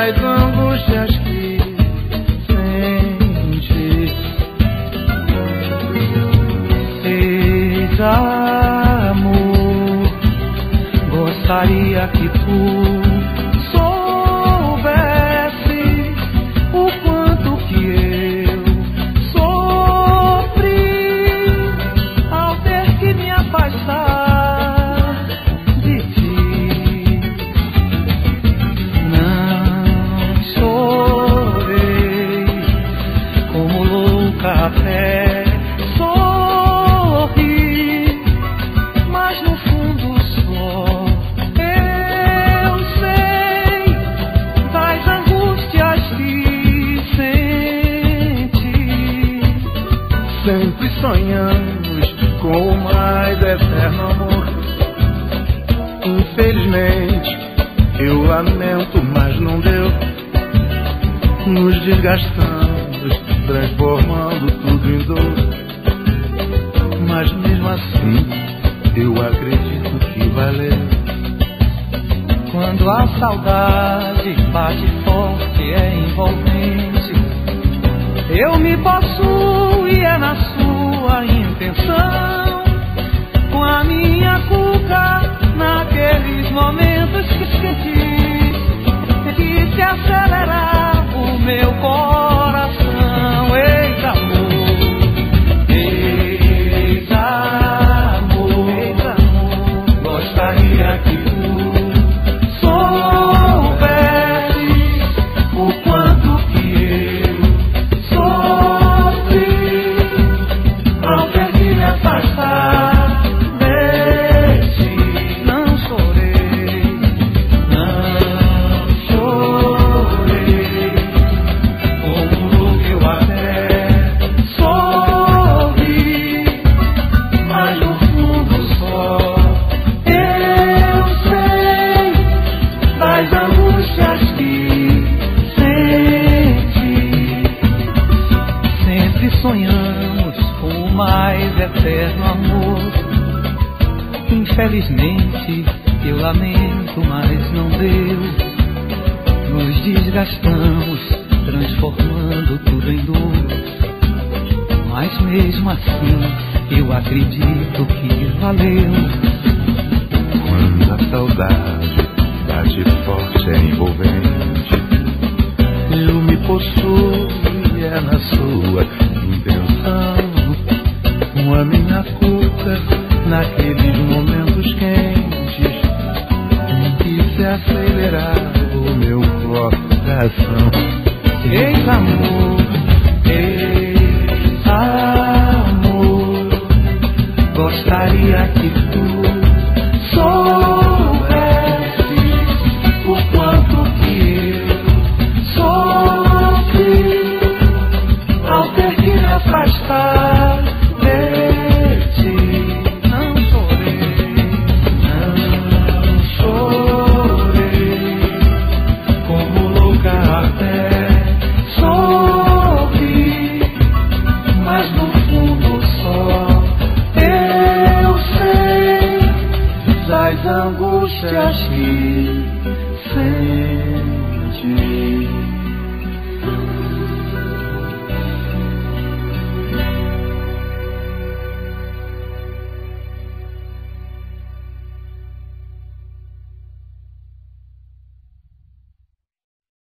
das angústias que sente. Eis, amor, gostaria que tu soubesse o quanto que eu sofri ao ter que me afastar de ti. Não chorei como louca até sorri, mas no fundo só eu sei das angústias que sente. Sempre sonhamos com o mais eterno amor. Infelizmente, eu lamento, mas não deu. Nos desgastamos, transformando tudo em dor. Mas mesmo assim, eu acredito que valeu. Quando a saudade bate forte, é envolvente, eu me possuo e é na sua intenção. Com a minha cuca, naqueles momentos que senti, que se acelerar o meu coração. Eis, amor, eis, amor, eis, amor, gostaria que tu soubesse o quanto que eu sofri ao ter que me afastar de ti. Não chorei, como louco eu até sorri, mas no fundo só eu sei das angústias que sente. Sempre sonhamos com o mais eterno amor. Infelizmente, eu lamento, mas não deu. Nos desgastamos, transformando tudo em dor. Mas mesmo assim, eu acredito que valeu. Quando a saudade bate forte, é envolvente, eu me possuo e é na sua intenção. Com a minha cuca, naqueles momentos quentes, em que se acelerar o meu coração. Eis, amor, eis, amor, gostaria que tu soubesse o quanto que eu sofri ao ter que me afastar de ti. Não chorei, como louca até sorri, mas no fundo só eu sei das angústias que sente.